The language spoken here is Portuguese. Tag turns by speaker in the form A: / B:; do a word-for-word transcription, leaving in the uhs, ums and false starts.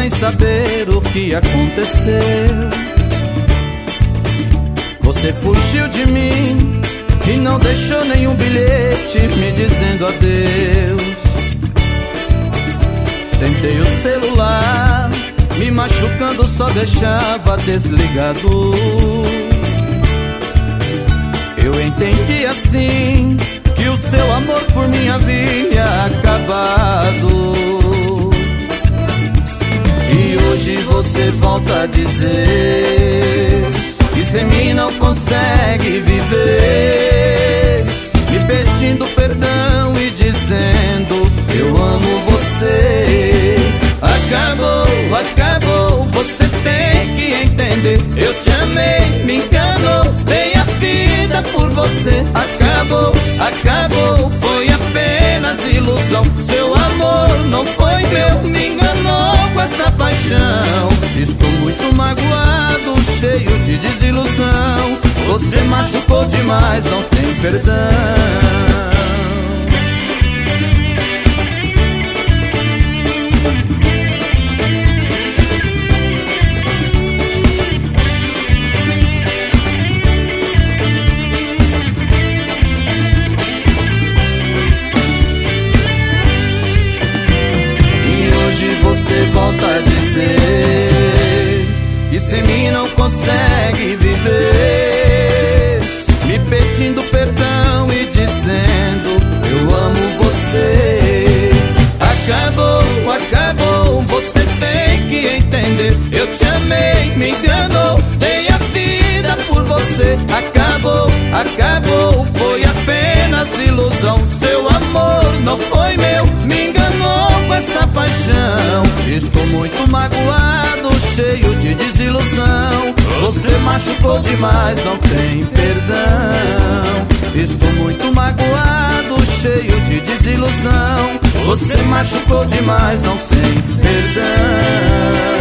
A: sem saber o que aconteceu. Você fugiu de mim e não deixou nenhum bilhete me dizendo adeus. Tentei o celular, me machucando, só deixava desligado. Eu entendi assim que o seu amor por mim havia acabado. E hoje você volta a dizer que sem mim não consegue viver, me pedindo perdão e dizendo eu amo você. Acabou, acabou, você tem que entender. Eu te amei, me enganou, dei a vida por você. Acabou, acabou, foi apenas ilusão. Seu amor não foi meu, me enganou com essa paixão. Estou muito magoado, cheio de desilusão. Você machucou demais, não tem perdão. Você volta a dizer que sem mim não consegue viver, me pedindo perdão e dizendo eu amo você. Acabou, acabou, você tem que entender. Eu te amei, me enganou, dei a vida por você. Acabou, acabou, foi apenas ilusão. Seu amor não foi meu, me enganou com essa paixão. Estou muito magoado, cheio de desilusão. Você machucou demais, não tem perdão. Estou muito magoado, cheio de desilusão. Você machucou demais, não tem perdão.